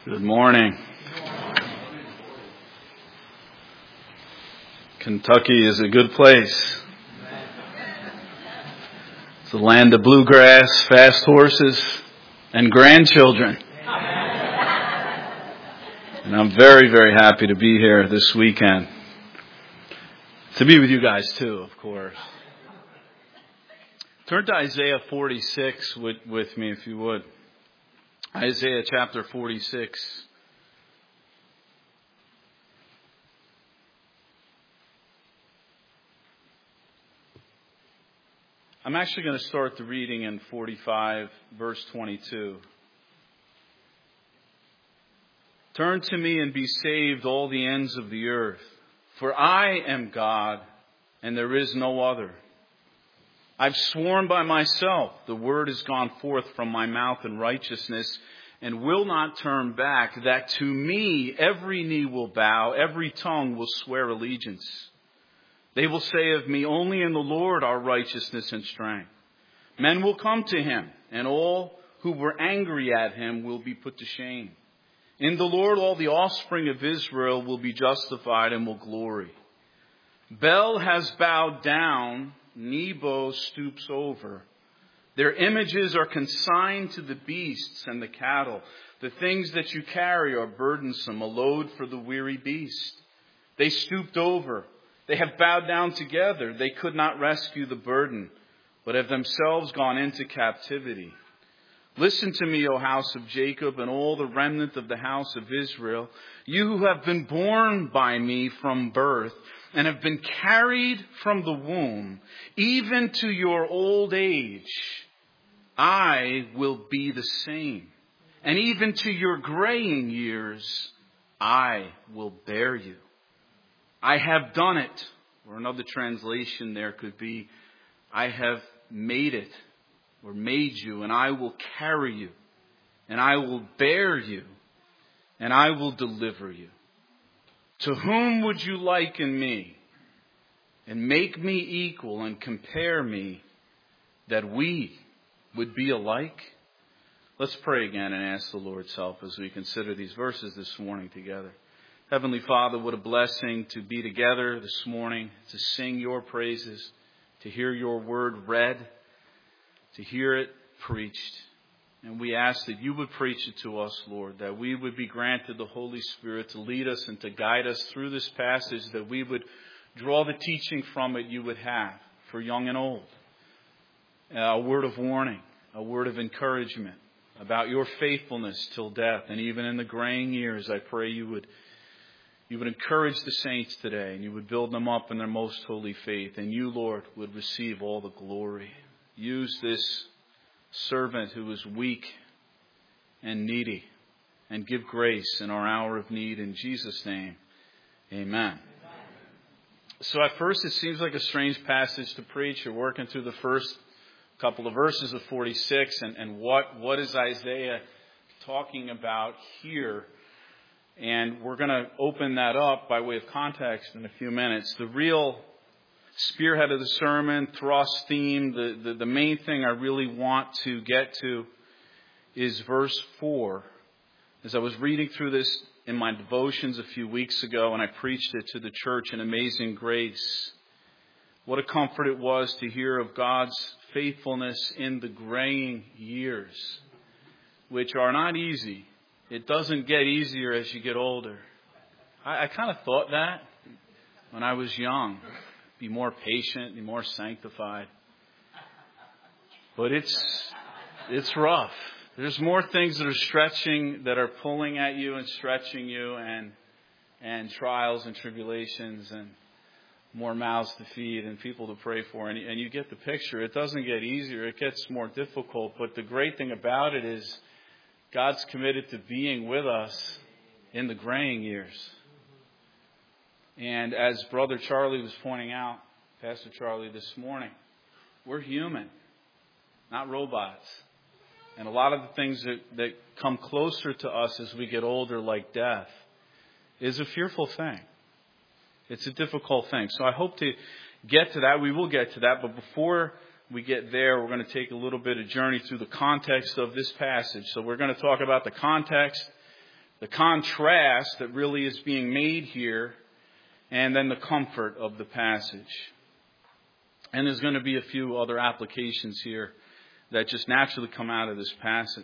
Good morning. Kentucky is a good place. It's a land of bluegrass, fast horses, and grandchildren. And I'm very, very happy to be here this weekend. To be with you guys too, of course. Turn to Isaiah 46 with me, if you would. Isaiah chapter 46. I'm actually going to start the reading in 45, verse 22. Turn to me and be saved, all the ends of the earth. For I am God, and there is no other. I've sworn by myself, the word has gone forth from my mouth in righteousness, and will not turn back, that to me every knee will bow, every tongue will swear allegiance. They will say of me, only in the Lord are righteousness and strength. Men will come to him, and all who were angry at him will be put to shame. In the Lord all the offspring of Israel will be justified and will glory. Bel has bowed down, Nebo stoops over. Their images are consigned to the beasts and the cattle. The things that you carry are burdensome, a load for the weary beast. They stooped over. They have bowed down together. They could not rescue the burden, but have themselves gone into captivity. Listen to me, O house of Jacob, and all the remnant of the house of Israel, you who have been born by me from birth, and have been carried from the womb, even to your old age, I will be the same. And even to your graying years, I will bear you. I have done it. Or another translation there could be, I have made it, or made you, and I will carry you, and I will bear you, and I will deliver you. To whom would you liken me, and make me equal, and compare me, that we would be alike? Let's pray again and ask the Lord's help as we consider these verses this morning together. Heavenly Father, what a blessing to be together this morning, to sing your praises, to hear your word read, to hear it preached. And we ask that you would preach it to us, Lord, that we would be granted the Holy Spirit to lead us and to guide us through this passage, that we would draw the teaching from it you would have for young and old. A word of warning, a word of encouragement about your faithfulness till death. And even in the graying years, I pray you would encourage the saints today, and you would build them up in their most holy faith. And you, Lord, would receive all the glory. Use this servant who is weak and needy, and give grace in our hour of need. In Jesus' name, amen. So at first it seems like a strange passage to preach. You're working through the first couple of verses of 46, and what is Isaiah talking about here? And we're going to open that up by way of context in a few minutes. The real spearhead of the sermon, thrust, theme, the main thing I really want to get to is verse 4. As I was reading through this in my devotions a few weeks ago, and I preached it to the church in Amazing Grace, what a comfort it was to hear of God's faithfulness in the graying years, which are not easy. It doesn't get easier as you get older. I kind of thought that when I was young. Be more patient, be more sanctified. But it's rough. There's more things that are stretching, that are pulling at you and stretching you, and trials and tribulations, and more mouths to feed and people to pray for. And you get the picture. It doesn't get easier. It gets more difficult. But the great thing about it is God's committed to being with us in the graying years. And as Brother Charlie was pointing out, Pastor Charlie, this morning, we're human, not robots. And a lot of the things that come closer to us as we get older, like death, is a fearful thing. It's a difficult thing. So I hope to get to that. We will get to that. But before we get there, we're going to take a little bit of journey through the context of this passage. So we're going to talk about the context, the contrast that really is being made here, and then the comfort of the passage. And there's going to be a few other applications here that just naturally come out of this passage.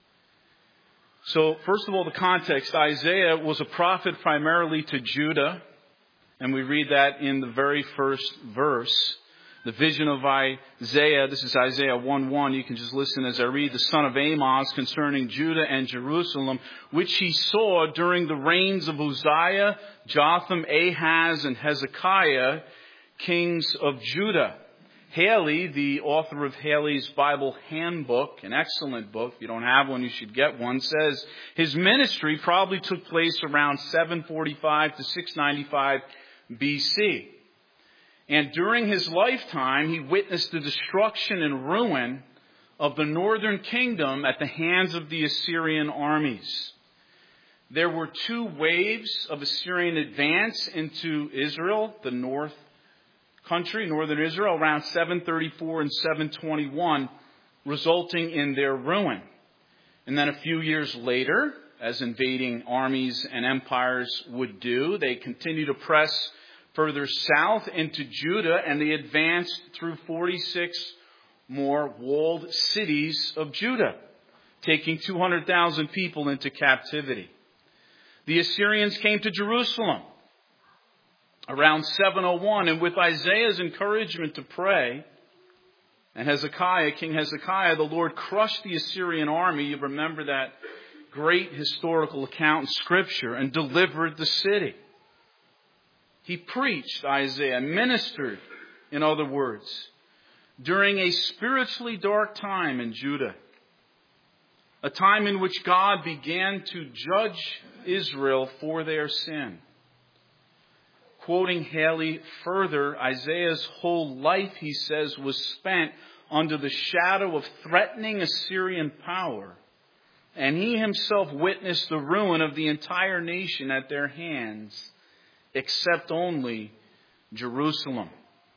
So, first of all, the context. Isaiah was a prophet primarily to Judah, and we read that in the very first verse. The vision of Isaiah, this is Isaiah 1:1. You can just listen as I read. The son of Amos concerning Judah and Jerusalem, which he saw during the reigns of Uzziah, Jotham, Ahaz, and Hezekiah, kings of Judah. Haley, the author of Haley's Bible Handbook, an excellent book, if you don't have one, you should get one, says his ministry probably took place around 745 to 695 BC. And during his lifetime, he witnessed the destruction and ruin of the northern kingdom at the hands of the Assyrian armies. There were two waves of Assyrian advance into Israel, the north country, northern Israel, around 734 and 721, resulting in their ruin. And then a few years later, as invading armies and empires would do, they continued to press further south into Judah, and they advanced through 46 more walled cities of Judah, taking 200,000 people into captivity. The Assyrians came to Jerusalem around 701, and with Isaiah's encouragement to pray, and King Hezekiah, the Lord crushed the Assyrian army. You remember that great historical account in Scripture, and delivered the city. He preached, Isaiah, ministered, in other words, during a spiritually dark time in Judah, a time in which God began to judge Israel for their sin. Quoting Haley further, Isaiah's whole life, he says, was spent under the shadow of threatening Assyrian power, and he himself witnessed the ruin of the entire nation at their hands, except only Jerusalem.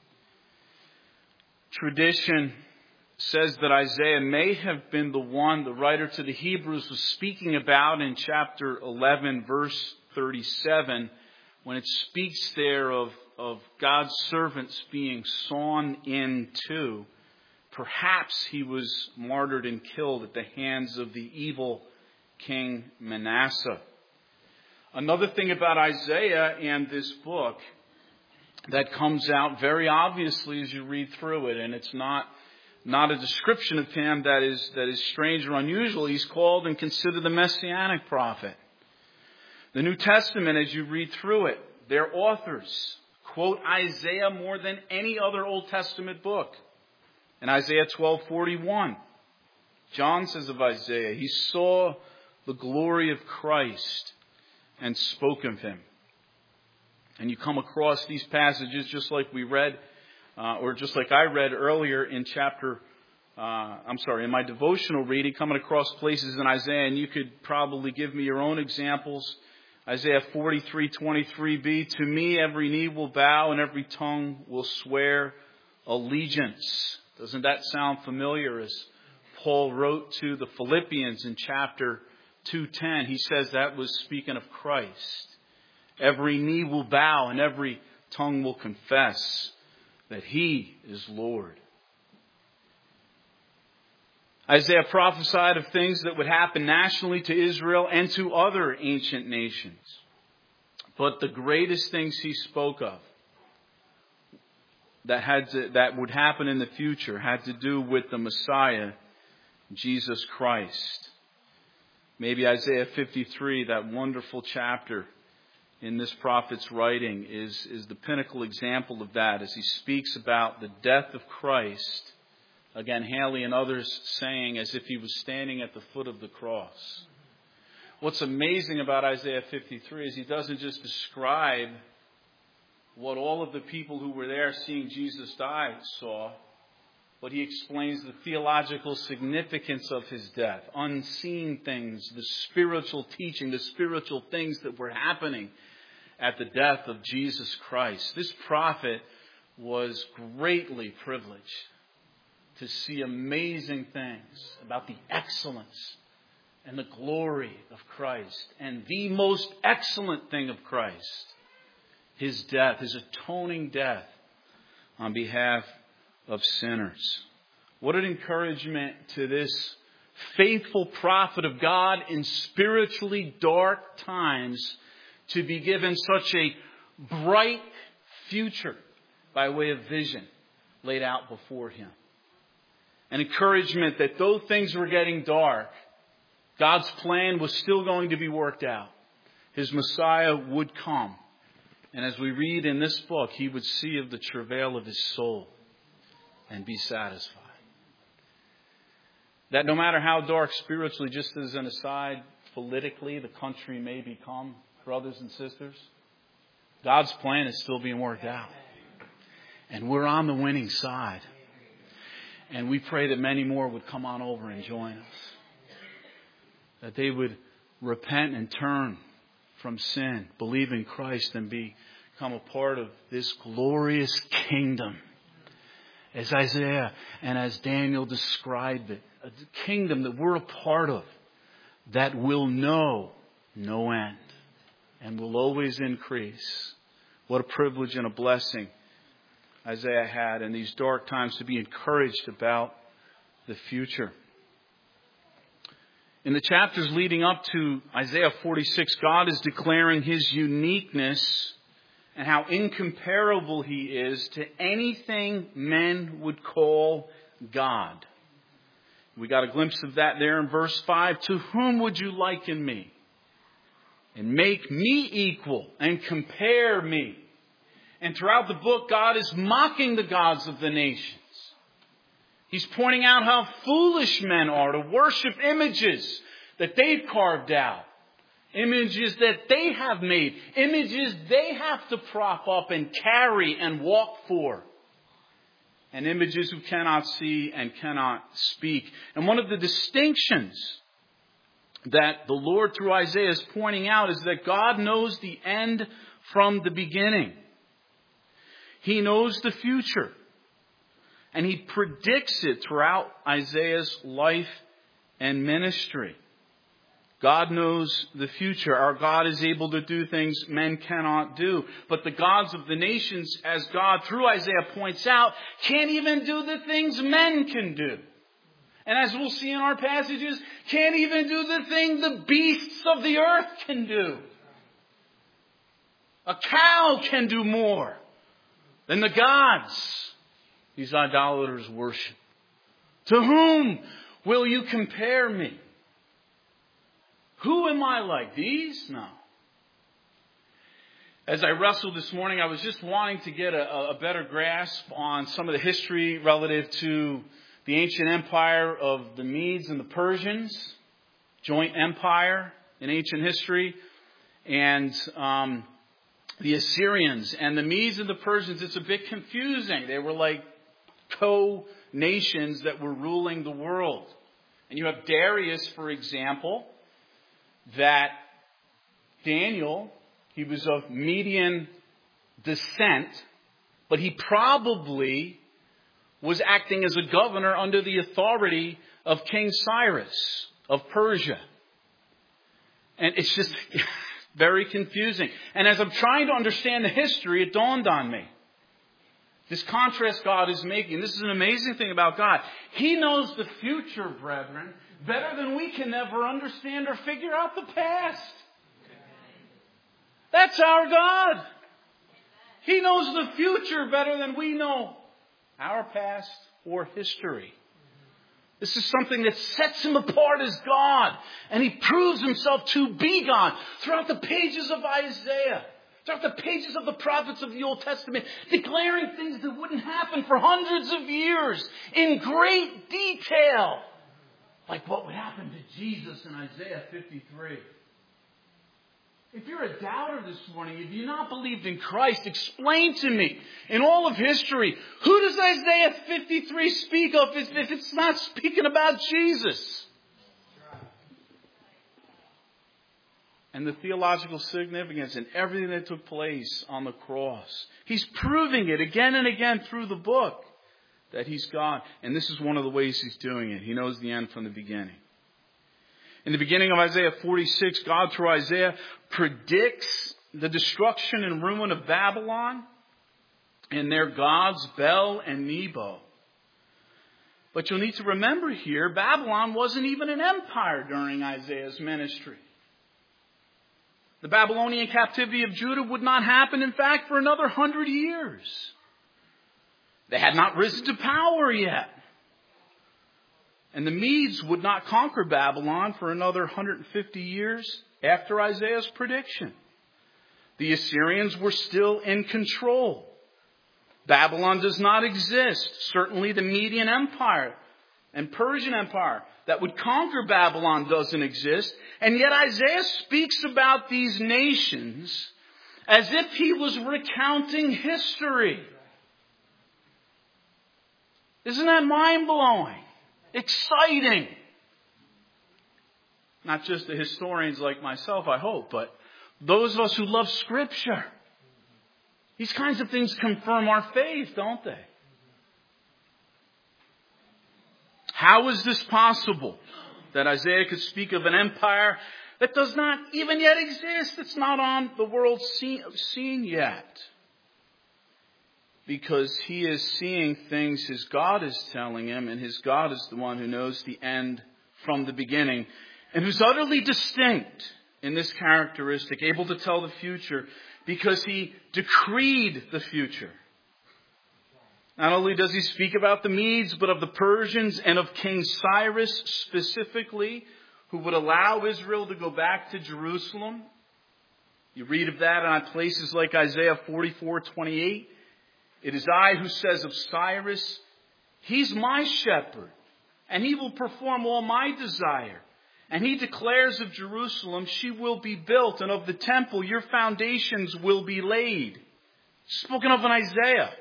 Tradition says that Isaiah may have been the one the writer to the Hebrews was speaking about in chapter 11, verse 37, when it speaks there of God's servants being sawn in two. Perhaps he was martyred and killed at the hands of the evil King Manasseh. Another thing about Isaiah and this book that comes out very obviously as you read through it, and it's not a description of him that is strange or unusual. He's called and considered the Messianic prophet. The New Testament, as you read through it, their authors quote Isaiah more than any other Old Testament book. In Isaiah 12:41, John says of Isaiah, he saw the glory of Christ and spoke of him. And you come across these passages just like we read, or just like I read earlier in in my devotional reading, coming across places in Isaiah, and you could probably give me your own examples. Isaiah 43:23b, to me every knee will bow and every tongue will swear allegiance. Doesn't that sound familiar? As Paul wrote to the Philippians in chapter 2:10, he says that was speaking of Christ. Every knee will bow and every tongue will confess that he is Lord. Isaiah prophesied of things that would happen nationally to Israel and to other ancient nations. But the greatest things he spoke of that would happen in the future had to do with the Messiah, Jesus Christ. Maybe Isaiah 53, that wonderful chapter in this prophet's writing, is the pinnacle example of that, as he speaks about the death of Christ. Again, Haley and others saying as if he was standing at the foot of the cross. What's amazing about Isaiah 53 is he doesn't just describe what all of the people who were there seeing Jesus die saw, but he explains the theological significance of his death, unseen things, the spiritual teaching, the spiritual things that were happening at the death of Jesus Christ. This prophet was greatly privileged to see amazing things about the excellence and the glory of Christ and the most excellent thing of Christ, His death, His atoning death on behalf of sinners. What an encouragement to this faithful prophet of God in spiritually dark times to be given such a bright future by way of vision laid out before him. An encouragement that though things were getting dark, God's plan was still going to be worked out. His Messiah would come. And as we read in this book, He would see of the travail of His soul and be satisfied. That no matter how dark spiritually, just as an aside, politically, the country may become, brothers and sisters, God's plan is still being worked out. And we're on the winning side. And we pray that many more would come on over and join us. That they would repent and turn from sin, believe in Christ, and become a part of this glorious kingdom. As Isaiah and as Daniel described it, a kingdom that we're a part of that will know no end and will always increase. What a privilege and a blessing Isaiah had in these dark times to be encouraged about the future. In the chapters leading up to Isaiah 46, God is declaring His uniqueness and how incomparable He is to anything men would call God. We got a glimpse of that there in verse 5. To whom would you liken me? And make me equal and compare me. And throughout the book, God is mocking the gods of the nations. He's pointing out how foolish men are to worship images that they've carved out. Images that they have made. Images they have to prop up and carry and walk for. And images who cannot see and cannot speak. And one of the distinctions that the Lord through Isaiah is pointing out is that God knows the end from the beginning. He knows the future. And He predicts it throughout Isaiah's life and ministry. God knows the future. Our God is able to do things men cannot do. But the gods of the nations, as God through Isaiah points out, can't even do the things men can do. And as we'll see in our passages, can't even do the thing the beasts of the earth can do. A cow can do more than the gods these idolaters worship. To whom will you compare me? Who am I like these? No. As I wrestled this morning, I was just wanting to get a better grasp on some of the history relative to the ancient empire of the Medes and the Persians, joint empire in ancient history, and the Assyrians. And the Medes and the Persians, it's a bit confusing. They were like co-nations that were ruling the world. And you have Darius, for example, that Daniel, he was of Median descent, but he probably was acting as a governor under the authority of King Cyrus of Persia. And it's just very confusing. And as I'm trying to understand the history, it dawned on me. This contrast God is making. This is an amazing thing about God. He knows the future, brethren, better than we can ever understand or figure out the past. That's our God. He knows the future better than we know our past or history. This is something that sets Him apart as God. And He proves Himself to be God throughout the pages of Isaiah. Throughout the pages of the prophets of the Old Testament, declaring things that wouldn't happen for hundreds of years in great detail. Like what would happen to Jesus in Isaiah 53. If you're a doubter this morning, if you've not believed in Christ, explain to me, in all of history, who does Isaiah 53 speak of if it's not speaking about Jesus? And the theological significance and everything that took place on the cross. He's proving it again and again through the book that He's God. And this is one of the ways He's doing it. He knows the end from the beginning. In the beginning of Isaiah 46, God through Isaiah predicts the destruction and ruin of Babylon and their gods Bel and Nebo. But you'll need to remember here, Babylon wasn't even an empire during Isaiah's ministry. The Babylonian captivity of Judah would not happen, in fact, for another 100 years. They had not risen to power yet. And the Medes would not conquer Babylon for another 150 years after Isaiah's prediction. The Assyrians were still in control. Babylon does not exist. Certainly the Median Empire and Persian Empire that would conquer Babylon doesn't exist. And yet Isaiah speaks about these nations as if he was recounting history. Isn't that mind-blowing? Exciting. Not just the historians like myself, I hope, but those of us who love Scripture. These kinds of things confirm our faith, don't they? How is this possible that Isaiah could speak of an empire that does not even yet exist? It's not on the world's scene yet. Because he is seeing things his God is telling him, and his God is the one who knows the end from the beginning, and who's utterly distinct in this characteristic, able to tell the future because he decreed the future. Not only does he speak about the Medes, but of the Persians and of King Cyrus specifically, who would allow Israel to go back to Jerusalem. You read of that on places like Isaiah 44:28. It is I who says of Cyrus, he's my shepherd, and he will perform all my desire. And he declares of Jerusalem, she will be built, and of the temple, your foundations will be laid. Spoken of in Isaiah.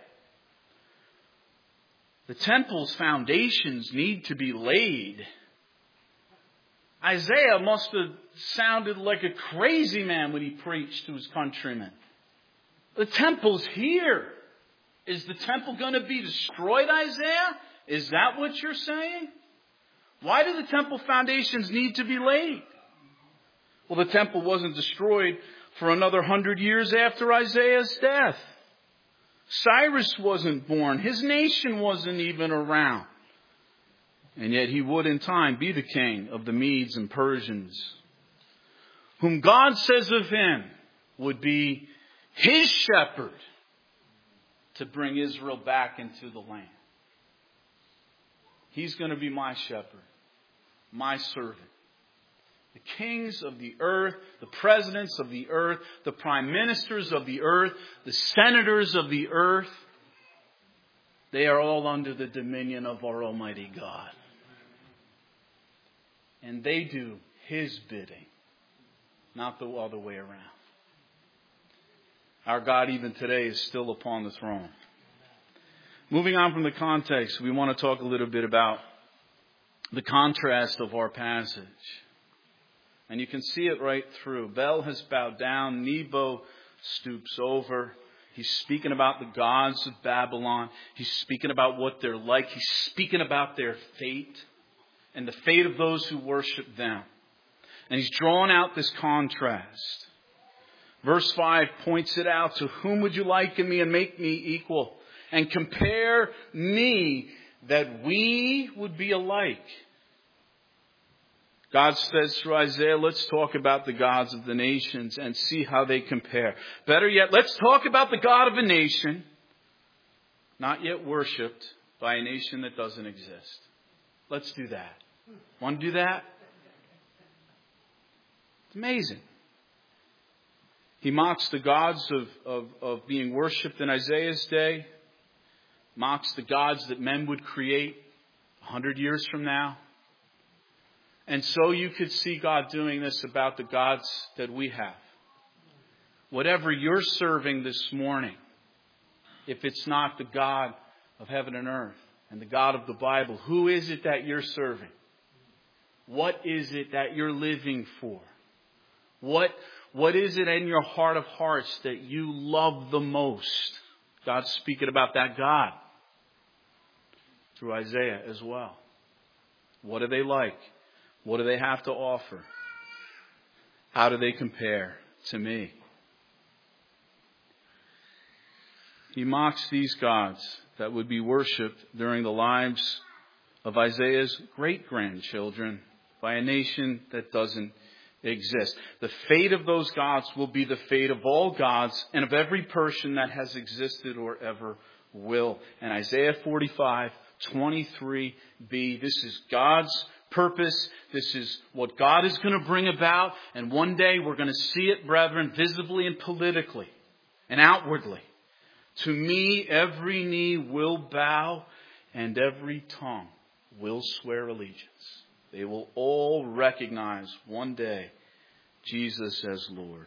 The temple's foundations need to be laid. Isaiah must have sounded like a crazy man when he preached to his countrymen. The temple's here. Is the temple going to be destroyed, Isaiah? Is that what you're saying? Why do the temple foundations need to be laid? Well, the temple wasn't destroyed for another 100 years after Isaiah's death. Cyrus wasn't born. His nation wasn't even around. And yet he would in time be the king of the Medes and Persians, whom God says of him would be his shepherd to bring Israel back into the land. He's going to be my shepherd, my servant. The kings of the earth, the presidents of the earth, the prime ministers of the earth, the senators of the earth, they are all under the dominion of our Almighty God. And they do His bidding, not the other way around. Our God even today is still upon the throne. Moving on from the context, we want to talk a little bit about the contrast of our passage. And you can see it right through. Bel has bowed down. Nebo stoops over. He's speaking about the gods of Babylon. He's speaking about what they're like. He's speaking about their fate and the fate of those who worship them. And he's drawn out this contrast. Verse 5 points it out. To whom would you liken me and make me equal? And compare me that we would be alike. God says through Isaiah, let's talk about the gods of the nations and see how they compare. Better yet, let's talk about the God of a nation not yet worshipped by a nation that doesn't exist. Let's do that. Want to do that? It's amazing. He mocks the gods of being worshipped in Isaiah's day. Mocks the gods that men would create 100 years from now. And so you could see God doing this about the gods that we have. Whatever you're serving this morning, if it's not the God of heaven and earth and the God of the Bible, who is it that you're serving? What is it that you're living for? What is it in your heart of hearts that you love the most? God's speaking about that God through Isaiah as well. What are they like? What do they have to offer? How do they compare to me? He mocks these gods that would be worshipped during the lives of Isaiah's great-grandchildren by a nation that doesn't exist. The fate of those gods will be the fate of all gods and of every person that has existed or ever will. And Isaiah 45:23b, this is God's purpose. This is what God is going to bring about. And one day we're going to see it, brethren, visibly and politically and outwardly. To me, every knee will bow and every tongue will swear allegiance. They will all recognize one day Jesus as Lord.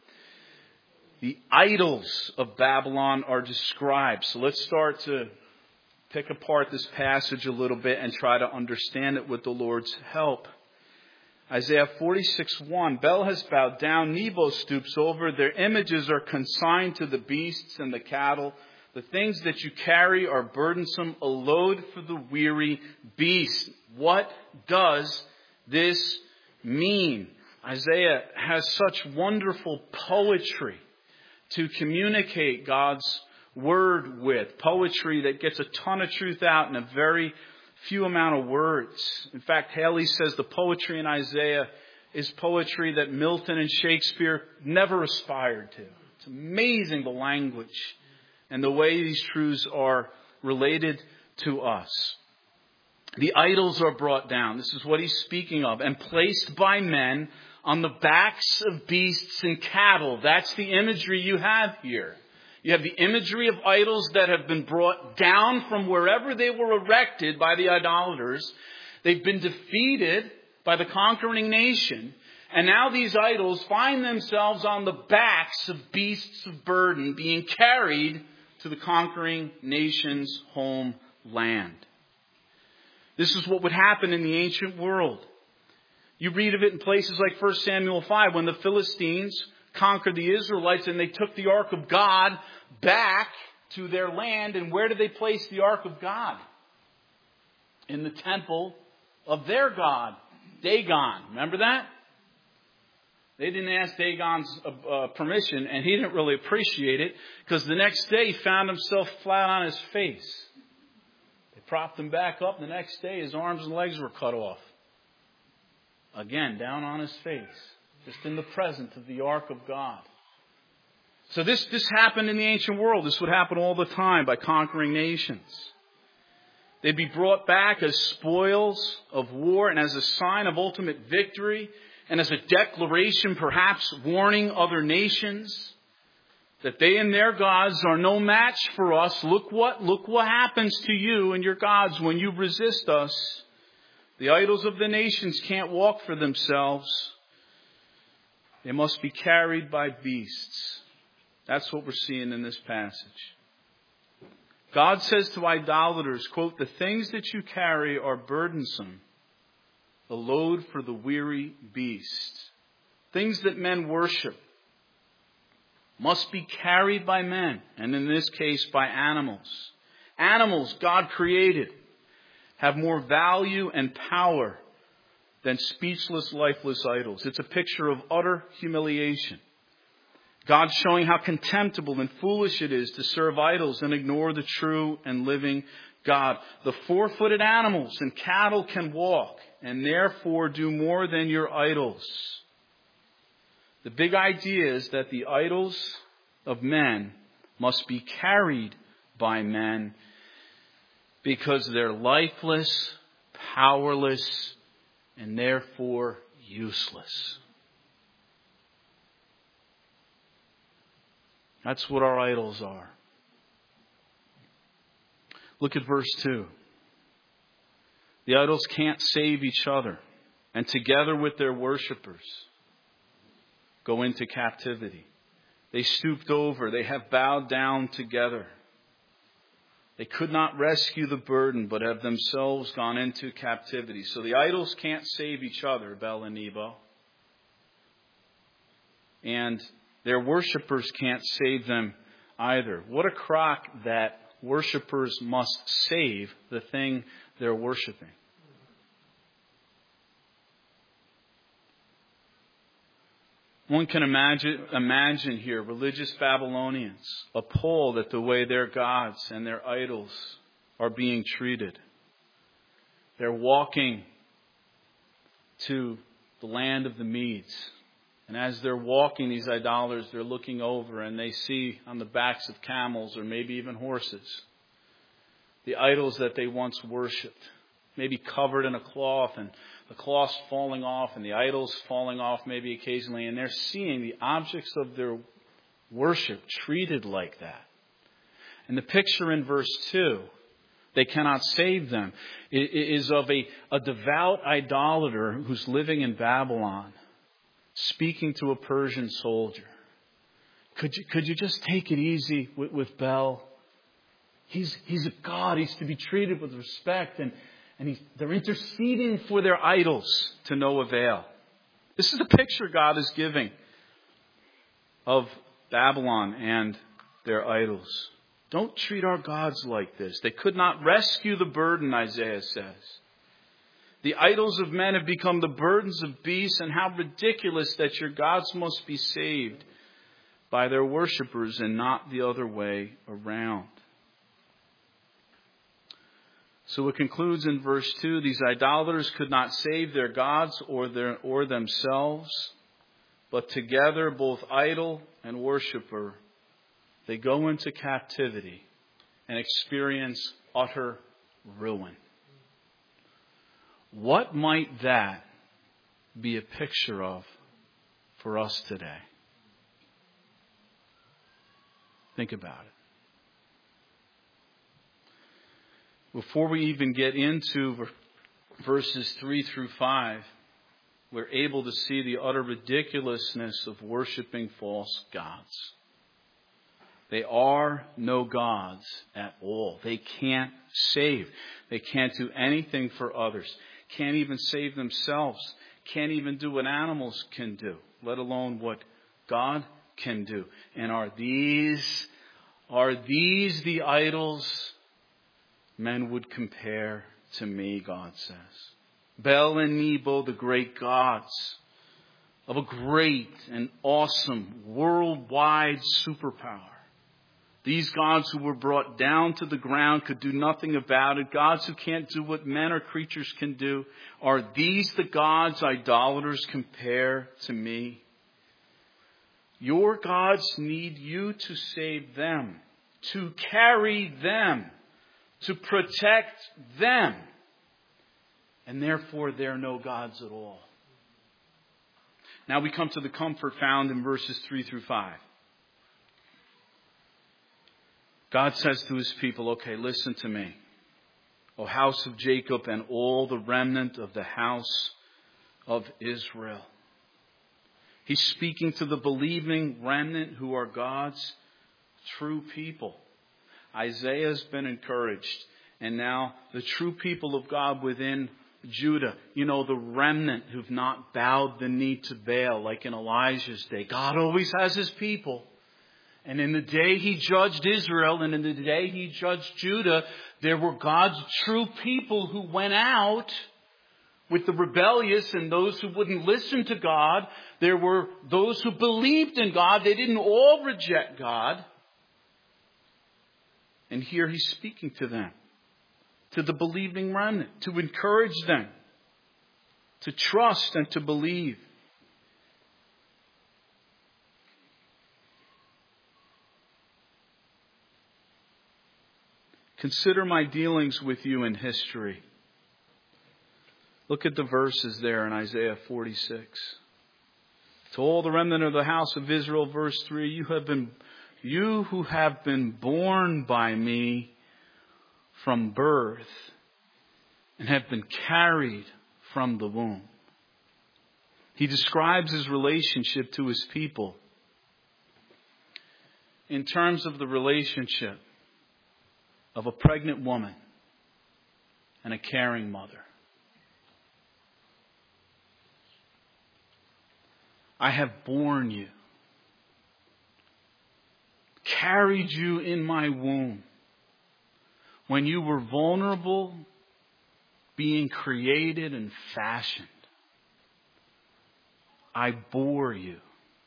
The idols of Babylon are described. So let's start to pick apart this passage a little bit and try to understand it with the Lord's help. Isaiah 46:1, Bel has bowed down, Nebo stoops over. Their images are consigned to the beasts and the cattle. The things that you carry are burdensome, a load for the weary beast. What does this mean? Isaiah has such wonderful poetry to communicate God's word with. Poetry that gets a ton of truth out in a very few amount of words. In fact, Haley says the poetry in Isaiah is poetry that Milton and Shakespeare never aspired to. It's amazing the language and the way these truths are related to us. The idols are brought down. This is what he's speaking of. And placed by men on the backs of beasts and cattle. That's the imagery you have here. You have the imagery of idols that have been brought down from wherever they were erected by the idolaters. They've been defeated by the conquering nation. And now these idols find themselves on the backs of beasts of burden being carried to the conquering nation's homeland. This is what would happen in the ancient world. You read of it in places like 1 Samuel 5 when the Philistines conquered the Israelites and they took the Ark of God back to their land. And where did they place the Ark of God? In the temple of their god, Dagon. Remember that? They didn't ask Dagon's permission, and he didn't really appreciate it because the next day he found himself flat on his face. They propped him back up. The next day his arms and legs were cut off. Again, down on his face, just in the presence of the Ark of God. So this happened in the ancient world. This would happen all the time by conquering nations. They'd be brought back as spoils of war and as a sign of ultimate victory and as a declaration, perhaps warning other nations that they and their gods are no match for us. Look what happens to you and your gods when you resist us. The idols of the nations can't walk for themselves. They must be carried by beasts. That's what we're seeing in this passage. God says to idolaters, quote, the things that you carry are burdensome, a load for the weary beast. Things that men worship must be carried by men, and in this case by animals. Animals God created have more value and power than speechless, lifeless idols. It's a picture of utter humiliation. God showing how contemptible and foolish it is to serve idols and ignore the true and living God. The four-footed animals and cattle can walk and therefore do more than your idols. The big idea is that the idols of men must be carried by men because they're lifeless, powerless, and therefore useless. That's what our idols are. Look at verse 2. The idols can't save each other, and together with their worshippers go into captivity. They stooped over. They have bowed down together. They could not rescue the burden, but have themselves gone into captivity. So the idols can't save each other, Bel and Nebo. And their worshippers can't save them either. What a crock that worshippers must save the thing they're worshiping. One can imagine here religious Babylonians appalled at the way their gods and their idols are being treated. They're walking to the land of the Medes. And as they're walking, these idolaters, they're looking over and they see on the backs of camels or maybe even horses the idols that they once worshipped, maybe covered in a cloth and the cloth's falling off and the idols falling off maybe occasionally. And they're seeing the objects of their worship treated like that. And the picture in verse 2, they cannot save them, is of a devout idolater who's living in Babylon, speaking to a Persian soldier. Could you just take it easy with Bel? He's a god. He's to be treated with respect. And they're interceding for their idols to no avail. This is the picture God is giving of Babylon and their idols. Don't treat our gods like this. They could not rescue the burden, Isaiah says. The idols of men have become the burdens of beasts, and how ridiculous that your gods must be saved by their worshippers and not the other way around. So it concludes in verse 2, these idolaters could not save their gods or themselves, but together, both idol and worshipper, they go into captivity and experience utter ruin. What might that be a picture of for us today? Think about it. Before we even get into verses 3 through 5, we're able to see the utter ridiculousness of worshiping false gods. They are no gods at all. They can't save. They can't do anything for others. Can't even save themselves. Can't even do what animals can do, let alone what God can do. And are these the idols men would compare to me, God says? Bel and Nebo, the great gods of a great and awesome worldwide superpower. These gods who were brought down to the ground could do nothing about it. Gods who can't do what men or creatures can do. Are these the gods idolaters compare to me? Your gods need you to save them, to carry them, to protect them. And therefore, they're no gods at all. Now we come to the comfort found in verses 3 through 5. God says to his people, okay, listen to me, O house of Jacob and all the remnant of the house of Israel. He's speaking to the believing remnant who are God's true people. Isaiah's been encouraged. And now the true people of God within Judah, the remnant who've not bowed the knee to Baal like in Elijah's day. God always has his people. And in the day he judged Israel and in the day he judged Judah, there were God's true people who went out with the rebellious and those who wouldn't listen to God. There were those who believed in God. They didn't all reject God. And here he's speaking to them, to the believing remnant, to encourage them, to trust and to believe. Consider my dealings with you in history. Look at the verses there in Isaiah 46. To all the remnant of the house of Israel, verse 3, you who have been born by me from birth and have been carried from the womb. He describes his relationship to his people in terms of the relationship of a pregnant woman and a caring mother. I have borne you, carried you in my womb. When you were vulnerable, being created and fashioned, I bore you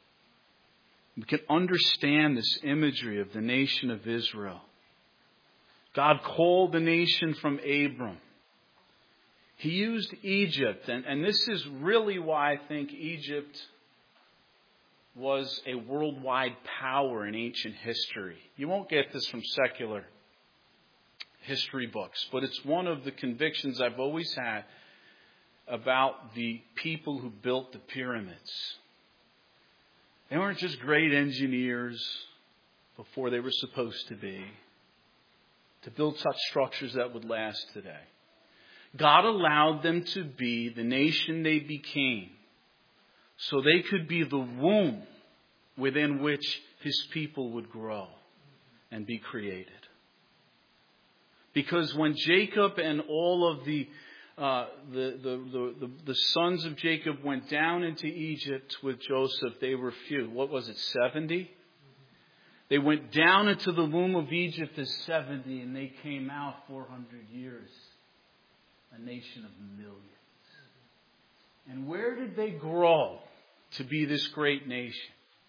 We can understand this imagery of the nation of Israel. God called the nation from Abram. He used Egypt, and this is really why I think Egypt was a worldwide power in ancient history. You won't get this from secular history books, but it's one of the convictions I've always had about the people who built the pyramids. They weren't just great engineers before they were supposed to be, to build such structures that would last today. God allowed them to be the nation they became so they could be the womb within which His people would grow and be created. Because when Jacob and all of the sons of Jacob went down into Egypt with Joseph, they were few. What was it, 70? They went down into the womb of Egypt as 70, and they came out 400 years. A nation of millions. And where did they grow to be this great nation?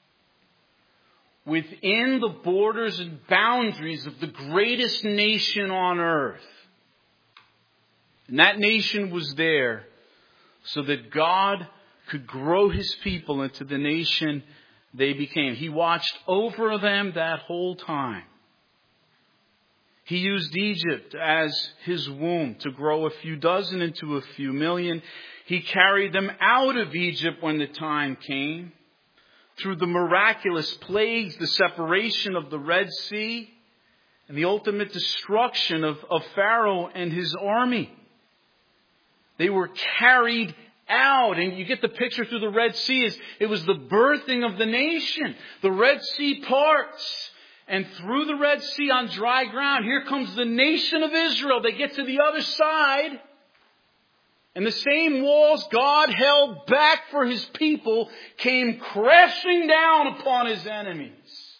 Within the borders and boundaries of the greatest nation on earth. And that nation was there so that God could grow His people into the nation they became. He watched over them that whole time. He used Egypt as His womb to grow a few dozen into a few million. He carried them out of Egypt when the time came. Through the miraculous plagues, the separation of the Red Sea, and the ultimate destruction of Pharaoh and his army. They were carried out. And you get the picture through the Red Sea. It was the birthing of the nation. The Red Sea parts. And through the Red Sea on dry ground, here comes the nation of Israel. They get to the other side. And the same walls God held back for His people came crashing down upon His enemies.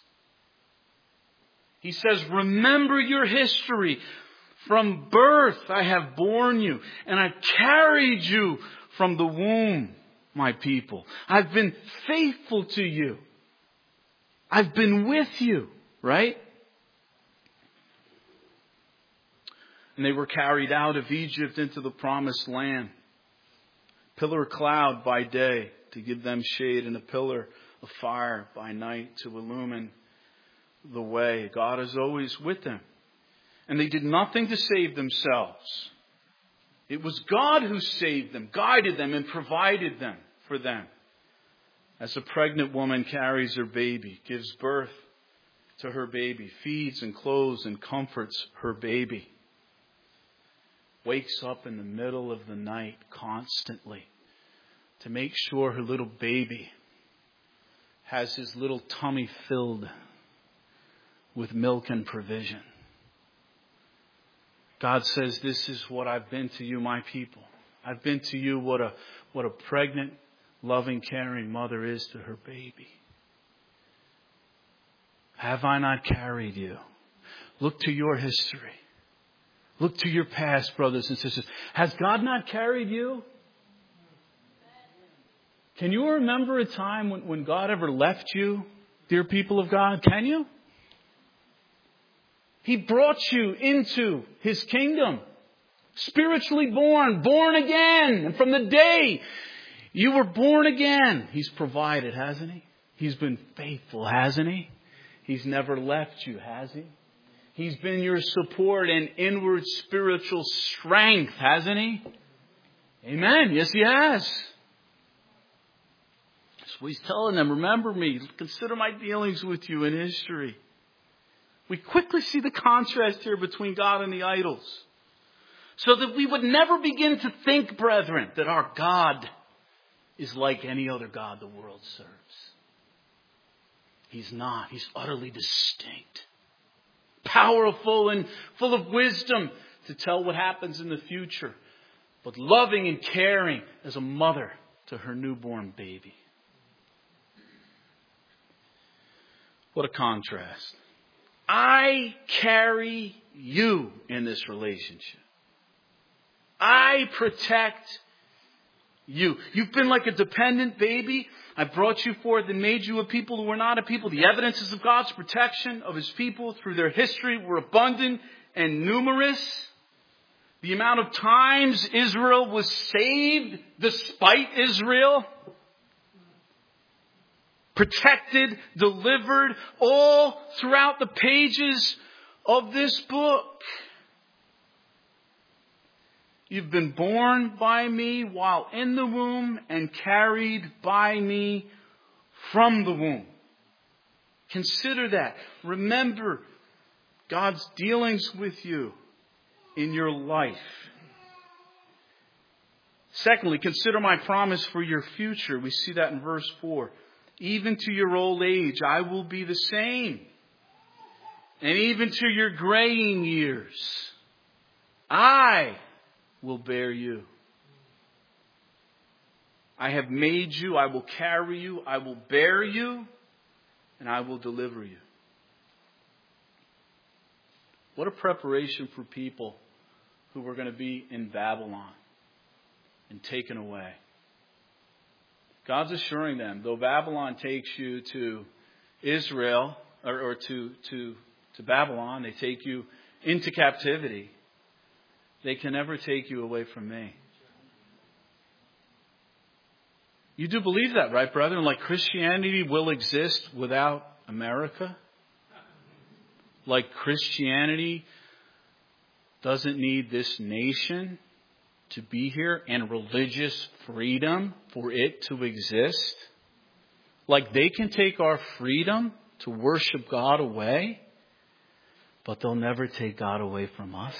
He says, remember your history. From birth I have borne you, and I've carried you from the womb, my people. I've been faithful to you. I've been with you. Right? And they were carried out of Egypt into the promised land. Pillar of cloud by day to give them shade, and a pillar of fire by night to illumine the way. God is always with them. And they did nothing to save themselves. It was God who saved them, guided them, and provided them for them. As a pregnant woman carries her baby, gives birth to her baby, feeds and clothes and comforts her baby. Wakes up in the middle of the night constantly to make sure her little baby has his little tummy filled with milk and provision. God says, this is what I've been to you, my people. I've been to you what a pregnant, loving, caring mother is to her baby. Have I not carried you? Look to your history. Look to your past, brothers and sisters. Has God not carried you? Can you remember a time when God ever left you, dear people of God? Can you? He brought you into His kingdom. Spiritually born, born again. And from the day you were born again, He's provided, hasn't He? He's been faithful, hasn't He? He's never left you, has He? He's been your support and inward spiritual strength, hasn't He? Amen. Yes, He has. So He's telling them, remember me. Consider my dealings with you in history. We quickly see the contrast here between God and the idols. So that we would never begin to think, brethren, that our God is like any other God the world serves. He's not. He's utterly distinct. Powerful and full of wisdom to tell what happens in the future. But loving and caring as a mother to her newborn baby. What a contrast. I carry you in this relationship. I protect You. You've been like a dependent baby. I brought you forth and made you a people who were not a people. The evidences of God's protection of His people through their history were abundant and numerous. The amount of times Israel was saved despite Israel. Protected, delivered, all throughout the pages of this book. You've been born by me while in the womb and carried by me from the womb. Consider that. Remember God's dealings with you in your life. Secondly, consider my promise for your future. We see that in verse 4. Even to your old age, I will be the same. And even to your graying years, I will bear you. I have made you, I will carry you, I will bear you, and I will deliver you. What a preparation for people who were going to be in Babylon and taken away. God's assuring them, though Babylon takes you to Israel, or to Babylon, they take you into captivity, they can never take you away from me. You do believe that, right, brethren? Like Christianity will exist without America? Like Christianity doesn't need this nation to be here and religious freedom for it to exist? Like they can take our freedom to worship God away, but they'll never take God away from us?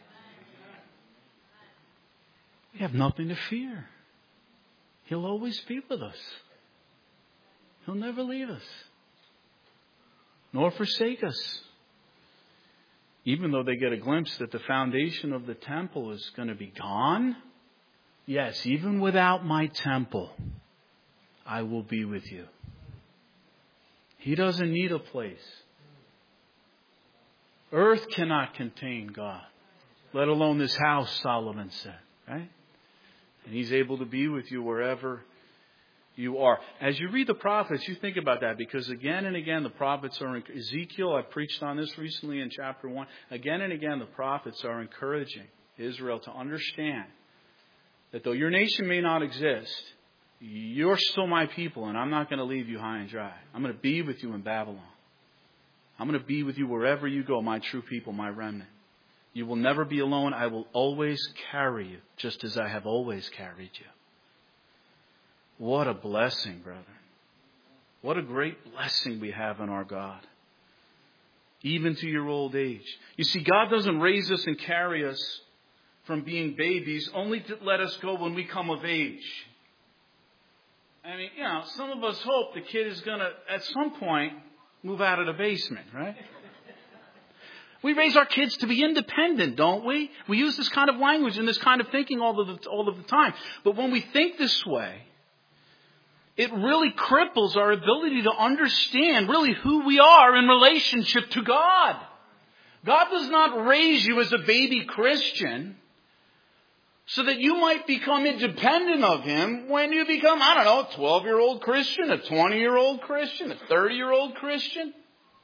We have nothing to fear. He'll always be with us. He'll never leave us, nor forsake us. Even though they get a glimpse that the foundation of the temple is going to be gone. Yes, even without my temple, I will be with you. He doesn't need a place. Earth cannot contain God, let alone this house, Solomon said, right? And He's able to be with you wherever you are. As you read the prophets, you think about that, because again and again the prophets are, Ezekiel, I preached on this recently in chapter 1. Again and again the prophets are encouraging Israel to understand that though your nation may not exist, you're still my people, and I'm not going to leave you high and dry. I'm going to be with you in Babylon. I'm going to be with you wherever you go, my true people, my remnant. You will never be alone. I will always carry you, just as I have always carried you. What a blessing, brethren. What a great blessing we have in our God. Even to your old age. You see, God doesn't raise us and carry us from being babies only to let us go when we come of age. I mean, some of us hope the kid is going to, at some point, move out of the basement, right? We raise our kids to be independent, don't we? We use this kind of language and this kind of thinking all of the time. But when we think this way, it really cripples our ability to understand really who we are in relationship to God. God does not raise you as a baby Christian so that you might become independent of Him when you become, a 12-year-old Christian, a 20-year-old Christian, a 30-year-old Christian.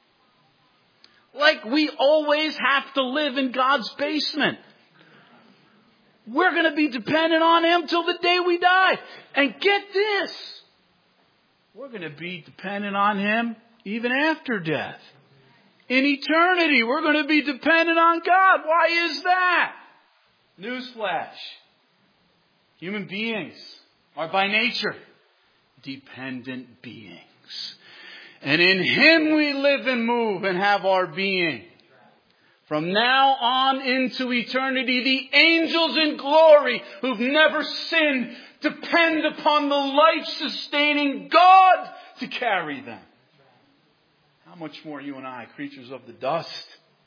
Like we always have to live in God's basement. We're going to be dependent on Him till the day we die. And get this. We're going to be dependent on Him even after death. In eternity, we're going to be dependent on God. Why is that? Newsflash. Human beings are by nature dependent beings. And in Him we live and move and have our being. From now on into eternity, the angels in glory who've never sinned depend upon the life-sustaining God to carry them. How much more you and I, creatures of the dust?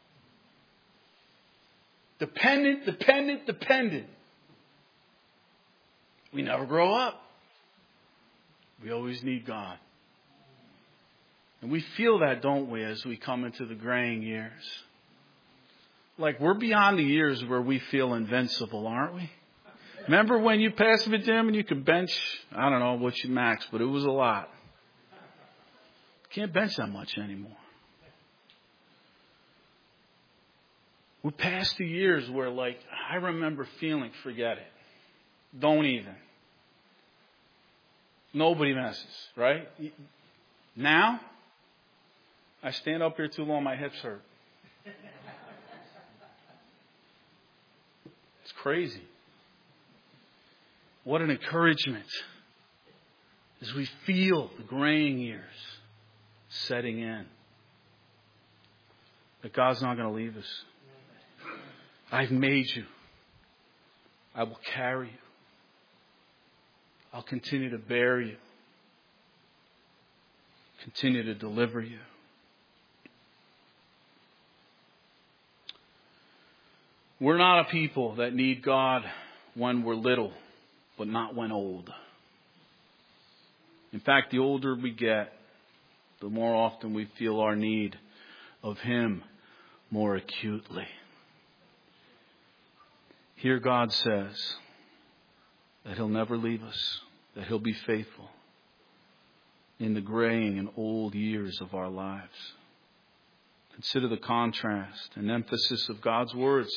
Dependent, dependent, dependent. We never grow up. We always need God. And we feel that, don't we, as we come into the graying years? Like we're beyond the years where we feel invincible, aren't we? Remember when you passed the gym and you could bench, I don't know what you max, but it was a lot. Can't bench that much anymore. We're past the years where, like, I remember feeling, forget it. Don't even. Nobody messes, right? Now, I stand up here too long, my hips hurt. It's crazy. What an encouragement as we feel the graying years setting in. That God's not going to leave us. I've made you. I will carry you. I'll continue to bear you. Continue to deliver you. We're not a people that need God when we're little, but not when old. In fact, the older we get, the more often we feel our need of Him more acutely. Here God says that He'll never leave us, that He'll be faithful in the graying and old years of our lives. Consider the contrast and emphasis of God's words.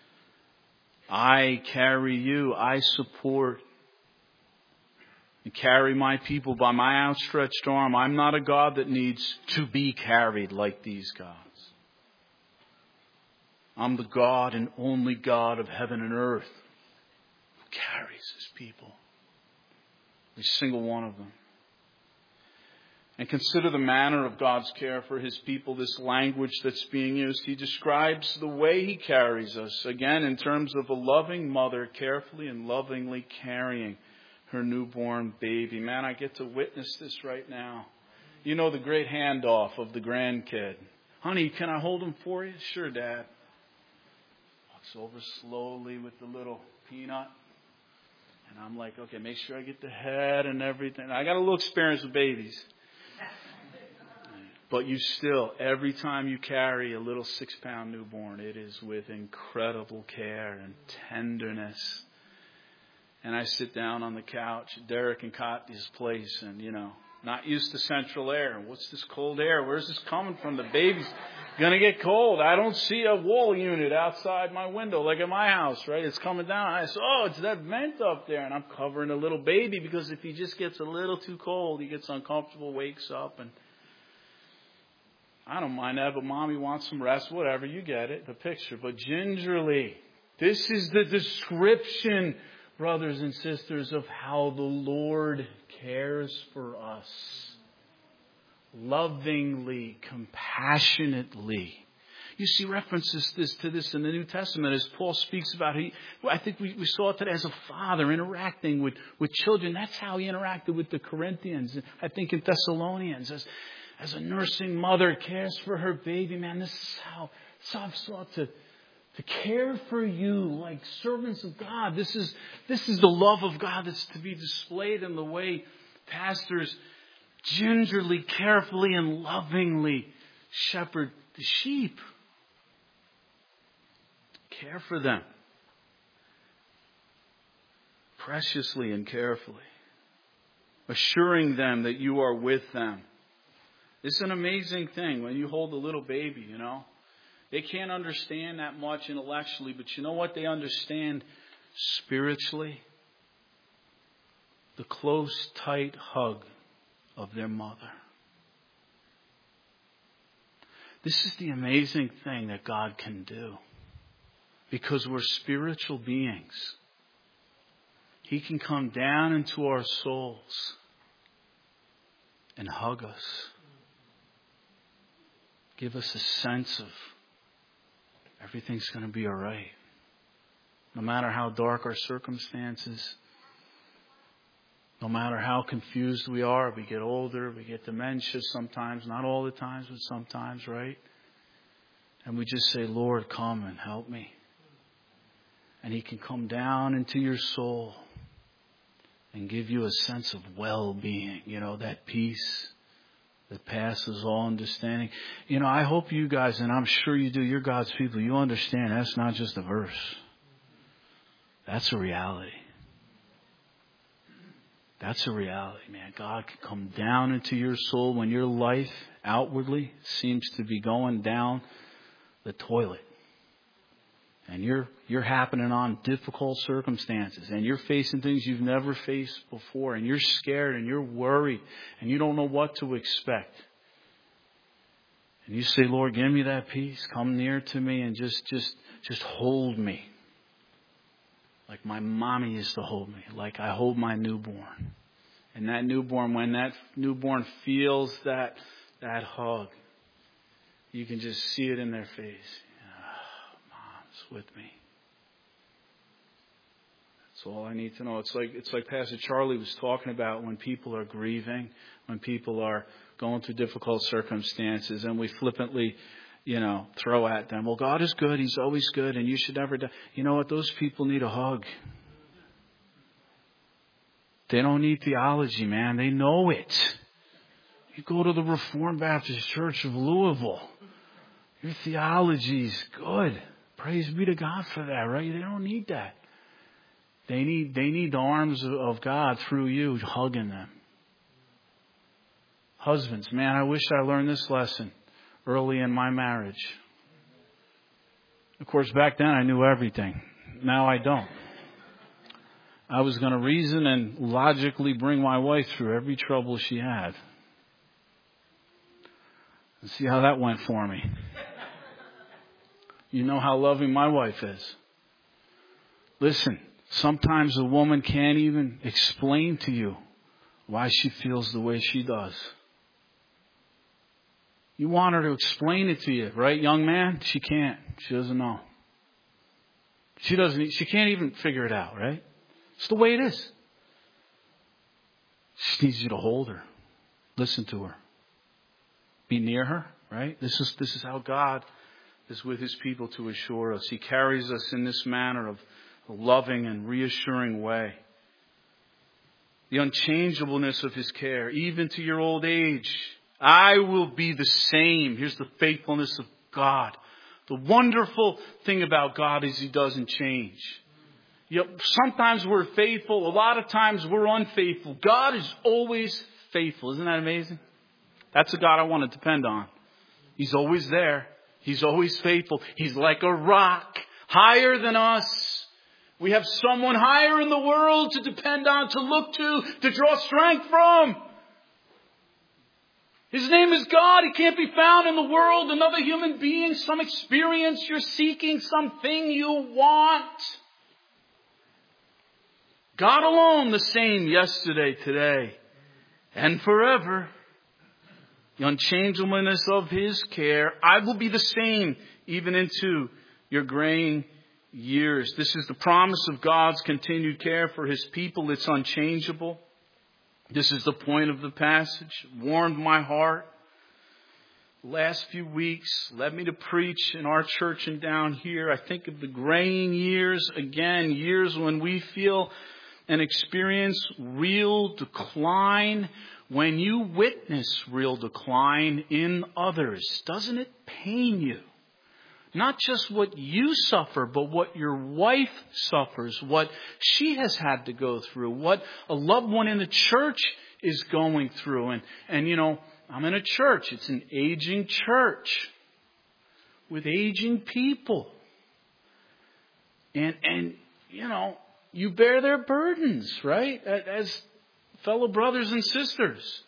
I carry you, I support and carry my people by my outstretched arm. I'm not a God that needs to be carried like these gods. I'm the God and only God of heaven and earth who carries His people. Every single one of them. And consider the manner of God's care for His people, this language that's being used. He describes the way He carries us, again, in terms of a loving mother carefully and lovingly carrying her newborn baby. Man, I get to witness this right now. You know the great handoff of the grandkid. Honey, can I hold him for you? Sure, Dad. Walks over slowly with the little peanut. And I'm like, okay, make sure I get the head and everything. I got a little experience with babies. But you still, every time you carry a little 6-pound newborn, it is with incredible care and tenderness. And I sit down on the couch at Derek and Katya's place and, not used to central air. What's this cold air? Where's this coming from? The baby's going to get cold. I don't see a wall unit outside my window like at my house, right? It's coming down. I say, it's that vent up there. And I'm covering a little baby because if he just gets a little too cold, he gets uncomfortable, wakes up. And I don't mind that, but Mommy wants some rest, whatever. You get it, the picture. But gingerly, this is the description, brothers and sisters, of how the Lord cares for us. Lovingly, compassionately. You see references to this in the New Testament as Paul speaks about. I think we saw it today as a father interacting with children. That's how he interacted with the Corinthians. I think in Thessalonians, as a nursing mother cares for her baby. Man, this is how I've sought to care for you like servants of God. This is the love of God that's to be displayed in the way pastors gingerly, carefully, and lovingly shepherd the sheep. Care for them. Preciously and carefully. Assuring them that you are with them. It's an amazing thing when you hold a little baby, They can't understand that much intellectually, but you know what they understand spiritually? The close, tight hug of their mother. This is the amazing thing that God can do. Because we're spiritual beings. He can come down into our souls and hug us. Give us a sense of everything's going to be all right. No matter how dark our circumstances, no matter how confused we are, we get older, we get dementia sometimes, not all the times, but sometimes, right? And we just say, Lord, come and help me. And He can come down into your soul and give you a sense of well-being, that peace that passes all understanding. I hope you guys, and I'm sure you do, you're God's people, you understand that's not just a verse. That's a reality. That's a reality, man. God can come down into your soul when your life outwardly seems to be going down the toilet. And you're happening on difficult circumstances. And you're facing things you've never faced before. And you're scared and you're worried. And you don't know what to expect. And you say, Lord, give me that peace. Come near to me and just hold me. Like my mommy used to hold me. Like I hold my newborn. And that newborn, when that newborn feels that hug, you can just see it in their face. Oh, Mom's with me. That's all I need to know. It's like Pastor Charlie was talking about when people are grieving, when people are going through difficult circumstances, and we flippantly, throw at them, well, God is good. He's always good, and you should never die. You know what? Those people need a hug. They don't need theology, man. They know it. You go to the Reformed Baptist Church of Louisville. Your theology's good. Praise be to God for that, right? They don't need that. They need the arms of God through you hugging them. Husbands, man, I wish I learned this lesson early in my marriage. Of course, back then I knew everything. Now I don't. I was going to reason and logically bring my wife through every trouble she had. And see how that went for me. You know how loving my wife is. Listen, sometimes a woman can't even explain to you why she feels the way she does. You want her to explain it to you, right, young man? She can't. She doesn't know. She can't even figure it out, right? It's the way it is. She needs you to hold her. Listen to her. Be near her, right? This is how God is with His people to assure us. He carries us in this manner of a loving and reassuring way. The unchangeableness of His care, even to your old age. I will be the same. Here's the faithfulness of God. The wonderful thing about God is He doesn't change. Sometimes we're faithful. A lot of times we're unfaithful. God is always faithful. Isn't that amazing? That's a God I want to depend on. He's always there. He's always faithful. He's like a rock higher than us. We have someone higher in the world to depend on, to look to draw strength from. His name is God. He can't be found in the world. Another human being, some experience you're seeking, something you want. God alone, the same yesterday, today, and forever. The unchangeableness of His care. I will be the same even into your graying years. This is the promise of God's continued care for His people. It's unchangeable. This is the point of the passage. It warmed my heart. The last few weeks led me to preach in our church and down here. I think of the graying years again, years when we feel and experience real decline. When you witness real decline in others, doesn't it pain you? Not just what you suffer, but what your wife suffers, what she has had to go through, what a loved one in the church is going through. And I'm in a church. It's an aging church with aging people. And you bear their burdens, right? As fellow brothers and sisters.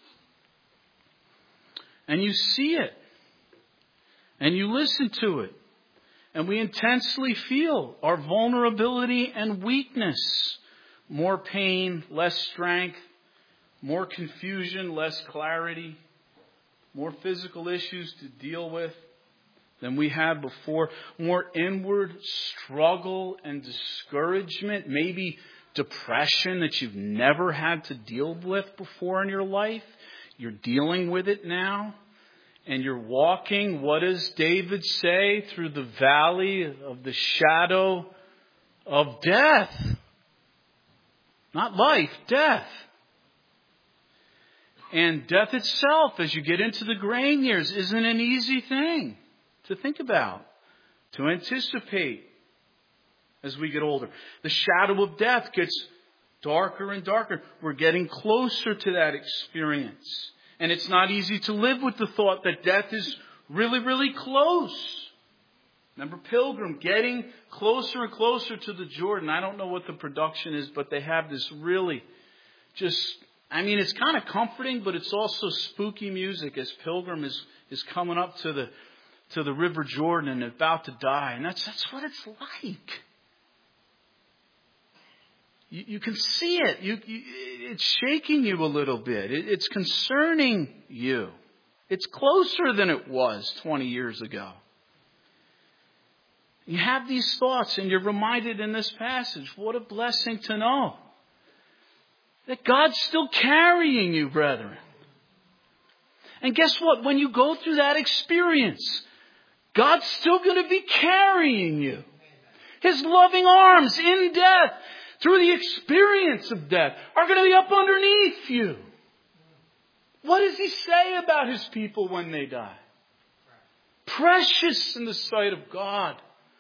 And you see it. And you listen to it. And we intensely feel our vulnerability and weakness. More pain, less strength. More confusion, less clarity. More physical issues to deal with than we had before. More inward struggle and discouragement. Maybe depression that you've never had to deal with before in your life. You're dealing with it now. And you're walking, what does David say? Through the valley of the shadow of death. Not life, death. And death itself, as you get into the graying years, isn't an easy thing to think about, to anticipate as we get older. The shadow of death gets darker and darker. We're getting closer to that experience. And it's not easy to live with the thought that death is really, really close. Remember Pilgrim, getting closer and closer to the Jordan. I don't know what the production is, but they have this really it's kind of comforting, but it's also spooky music as Pilgrim is coming up to the River Jordan and about to die. And that's what it's like. You can see it. It's shaking you a little bit. It's concerning you. It's closer than it was 20 years ago. You have these thoughts and you're reminded in this passage, what a blessing to know that God's still carrying you, brethren. And guess what? When you go through that experience, God's still going to be carrying you. His loving arms in death, through the experience of death, are going to be up underneath you. What does He say about His people when they die? Precious in the sight of God.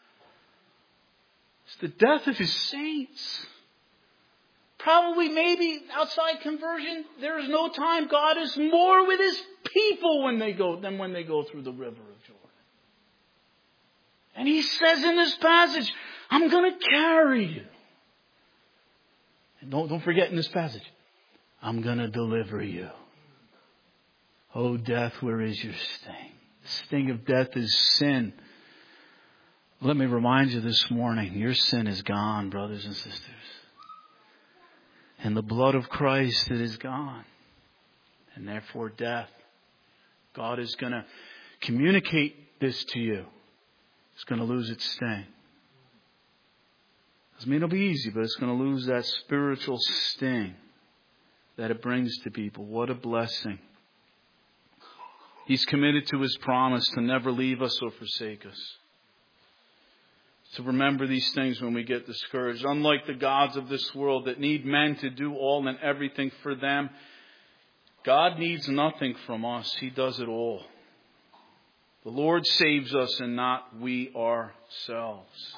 It's the death of His saints. Probably, maybe, outside conversion, there is no time God is more with His people than when they go through the river of Jordan. And He says in this passage, I'm going to carry you. And don't forget in this passage, I'm going to deliver you. Oh, death, where is your sting? The sting of death is sin. Let me remind you this morning, your sin is gone, brothers and sisters. And the blood of Christ, it is gone. And therefore death. God is going to communicate this to you. It's going to lose its sting. Doesn't mean it'll be easy, but it's going to lose that spiritual sting that it brings to people. What a blessing. He's committed to His promise to never leave us or forsake us. To remember these things when we get discouraged. Unlike the gods of this world that need men to do all and everything for them, God needs nothing from us. He does it all. The Lord saves us and not we ourselves.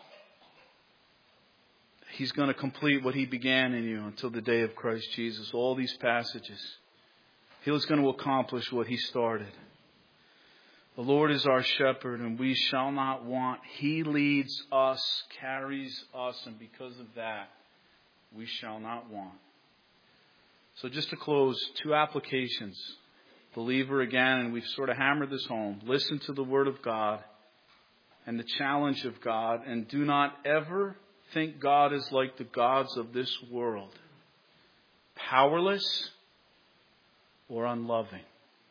He's going to complete what He began in you until the day of Christ Jesus. All these passages. He is going to accomplish what He started. The Lord is our shepherd and we shall not want. He leads us, carries us, and because of that, we shall not want. So just to close, 2 applications. Believer, again, and we've sort of hammered this home. Listen to the Word of God and the challenge of God, and do not ever think God is like the gods of this world. Powerless or unloving.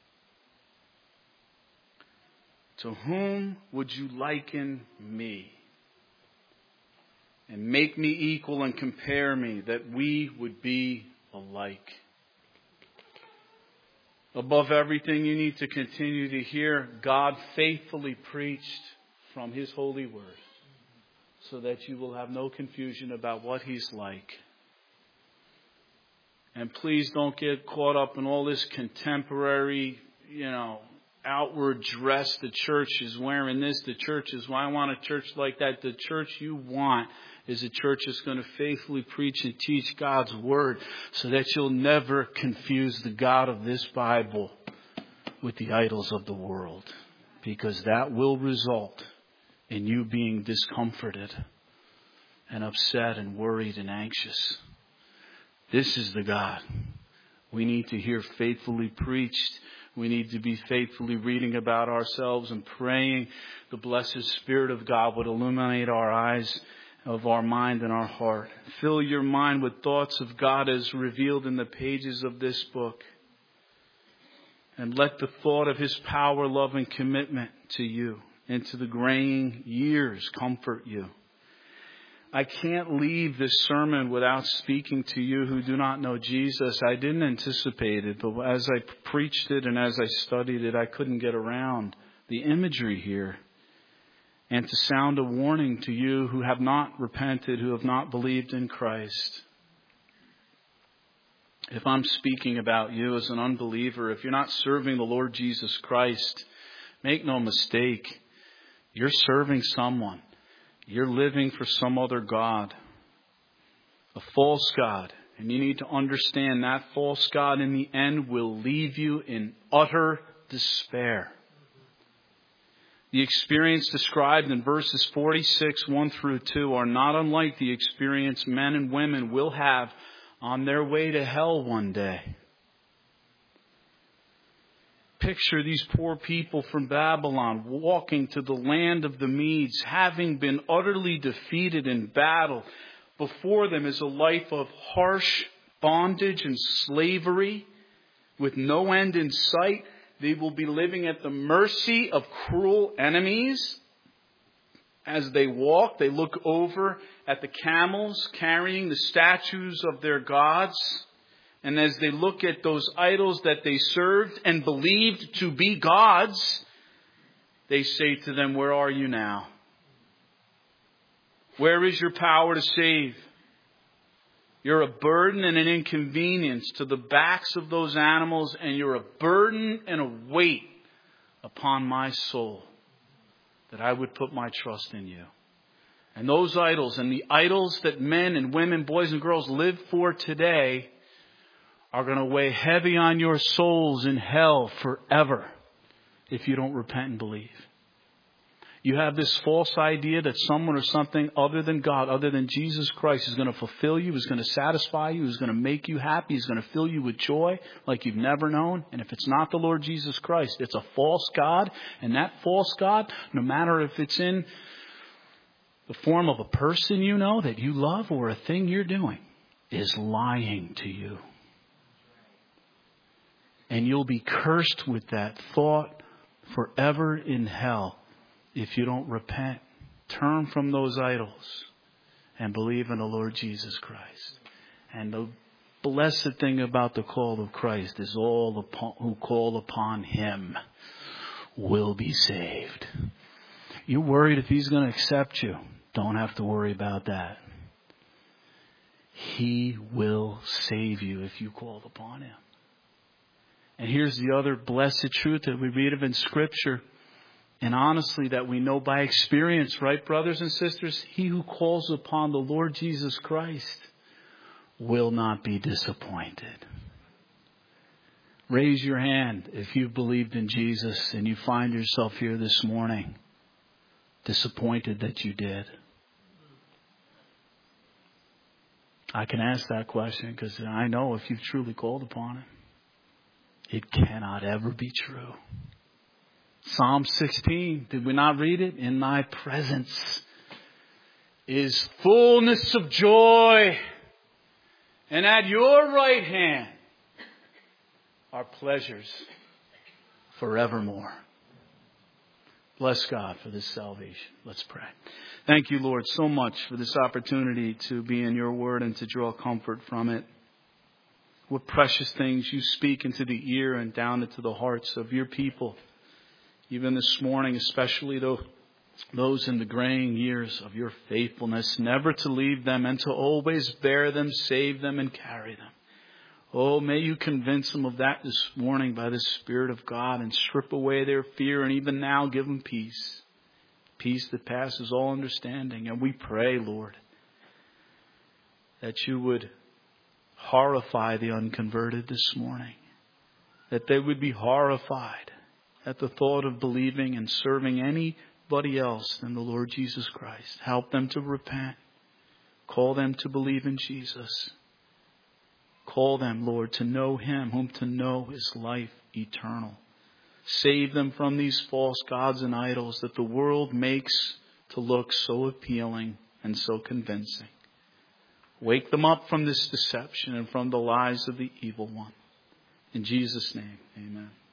To whom would you liken me? And make me equal and compare me, that we would be alike. Above everything, you need to continue to hear God faithfully preached from His holy word, so that you will have no confusion about what He's like. And please don't get caught up in all this contemporary, outward dress. The church is wearing this. The church is, I want a church like that. The church you want is a church that's going to faithfully preach and teach God's Word, so that you'll never confuse the God of this Bible with the idols of the world. Because that will result in you being discomforted and upset and worried and anxious. This is the God we need to hear faithfully preached. We need to be faithfully reading about ourselves and praying the blessed Spirit of God would illuminate our eyes of our mind and our heart. Fill your mind with thoughts of God as revealed in the pages of this book. And let the thought of His power, love, and commitment to you into the graying years comfort you. I can't leave this sermon without speaking to you who do not know Jesus. I didn't anticipate it, but as I preached it and as I studied it, I couldn't get around the imagery here. And to sound a warning to you who have not repented, who have not believed in Christ. If I'm speaking about you as an unbeliever, if you're not serving the Lord Jesus Christ, make no mistake, you're serving someone. You're living for some other God. A false god. And you need to understand that false god in the end will leave you in utter despair. The experience described in verses 46, 1 through 2 are not unlike the experience men and women will have on their way to hell one day. Picture these poor people from Babylon walking to the land of the Medes, having been utterly defeated in battle. Before them is a life of harsh bondage and slavery with no end in sight. They will be living at the mercy of cruel enemies. As they walk, they look over at the camels carrying the statues of their gods. And as they look at those idols that they served and believed to be gods, they say to them, "Where are you now? Where is your power to save? You're a burden and an inconvenience to the backs of those animals, and you're a burden and a weight upon my soul that I would put my trust in you." And those idols and the idols that men and women, boys and girls live for today are going to weigh heavy on your souls in hell forever if you don't repent and believe. You have this false idea that someone or something other than God, other than Jesus Christ, is going to fulfill you, is going to satisfy you, is going to make you happy, is going to fill you with joy like you've never known. And if it's not the Lord Jesus Christ, it's a false god. And that false god, no matter if it's in the form of a person you know that you love or a thing you're doing, is lying to you. And you'll be cursed with that thought forever in hell if you don't repent, turn from those idols, and believe in the Lord Jesus Christ. And the blessed thing about the call of Christ is all who call upon Him will be saved. You're worried if He's going to accept you. Don't have to worry about that. He will save you if you call upon Him. And here's the other blessed truth that we read of in Scripture. And honestly, that we know by experience, right, brothers and sisters? He who calls upon the Lord Jesus Christ will not be disappointed. Raise your hand if you've believed in Jesus and you find yourself here this morning disappointed that you did. I can ask that question because I know if you've truly called upon Him, it cannot ever be true. Psalm 16, did we not read it? In thy presence is fullness of joy, and at your right hand are pleasures forevermore. Bless God for this salvation. Let's pray. Thank you, Lord, so much for this opportunity to be in your word and to draw comfort from it. What precious things you speak into the ear and down into the hearts of your people. Even this morning, especially those in the graying years of your faithfulness, never to leave them and to always bear them, save them, and carry them. Oh, may you convince them of that this morning by the Spirit of God and strip away their fear and even now give them peace. Peace that passes all understanding. And we pray, Lord, that you would horrify the unconverted this morning. That they would be horrified at the thought of believing and serving anybody else than the Lord Jesus Christ. Help them to repent. Call them to believe in Jesus. Call them, Lord, to know Him, whom to know is life eternal. Save them from these false gods and idols that the world makes to look so appealing and so convincing. Wake them up from this deception and from the lies of the evil one. In Jesus' name, amen.